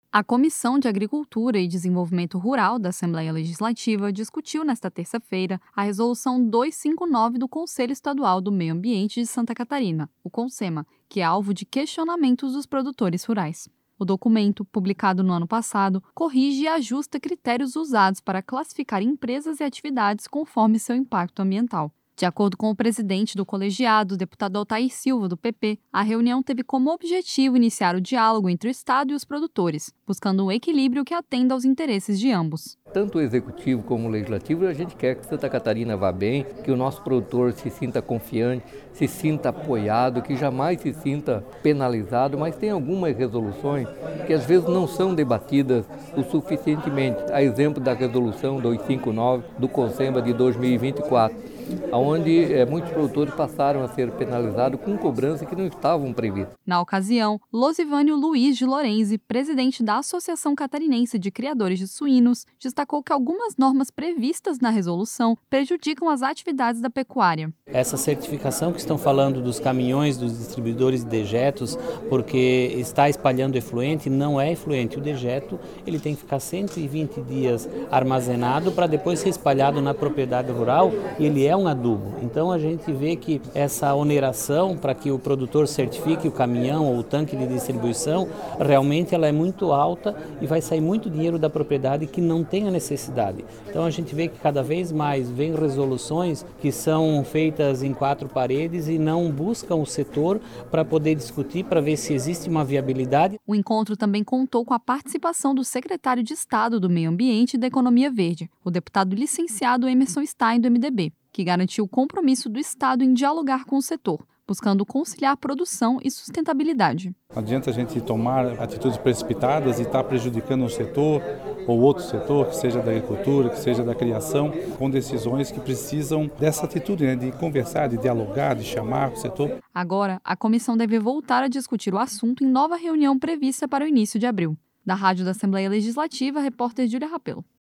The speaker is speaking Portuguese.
A Comissão de Agricultura e Desenvolvimento Rural da Assembleia Legislativa discutiu nesta terça-feira a Resolução 259 do Conselho Estadual do Meio Ambiente de Santa Catarina, o CONSEMA, que é alvo de questionamentos dos produtores rurais. O documento, publicado no ano passado, corrige e ajusta critérios usados para classificar empresas e atividades conforme seu impacto ambiental. De acordo com o presidente do colegiado, o deputado Altair Silva, do PP, a reunião teve como objetivo iniciar o diálogo entre o Estado e os produtores, buscando um equilíbrio que atenda aos interesses de ambos. Tanto o executivo como o legislativo, a gente quer que Santa Catarina vá bem, que o nosso produtor se sinta confiante, se sinta apoiado, que jamais se sinta penalizado, mas tem algumas resoluções que às vezes não são debatidas o suficientemente. A exemplo da resolução 259 do CONSEMA de 2024. Onde muitos produtores passaram a ser penalizados com cobranças que não estavam previstas. Na ocasião, Losivânio Luiz de Lorenzi, presidente da Associação Catarinense de Criadores de Suínos, destacou que algumas normas previstas na resolução prejudicam as atividades da pecuária. Essa certificação que estão falando dos caminhões, dos distribuidores de dejetos, porque está espalhando efluente, não é efluente. O dejeto ele tem que ficar 120 dias armazenado para depois ser espalhado na propriedade rural e ele é um adubo. Então a gente vê que essa oneração para que o produtor certifique o caminhão ou o tanque de distribuição, realmente ela é muito alta e vai sair muito dinheiro da propriedade que não tem a necessidade. Então a gente vê que cada vez mais vem resoluções que são feitas em quatro paredes e não buscam o setor para poder discutir, para ver se existe uma viabilidade. O encontro também contou com a participação do secretário de Estado do Meio Ambiente e da Economia Verde, o deputado licenciado Emerson Stein, do MDB, que garantiu o compromisso do Estado em dialogar com o setor, buscando conciliar produção e sustentabilidade. Não adianta a gente tomar atitudes precipitadas e estar prejudicando um setor ou outro setor, que seja da agricultura, que seja da criação, com decisões que precisam dessa atitude, de conversar, de dialogar, de chamar o setor. Agora, a comissão deve voltar a discutir o assunto em nova reunião prevista para o início de abril. Da Rádio da Assembleia Legislativa, repórter Júlia Rapelo.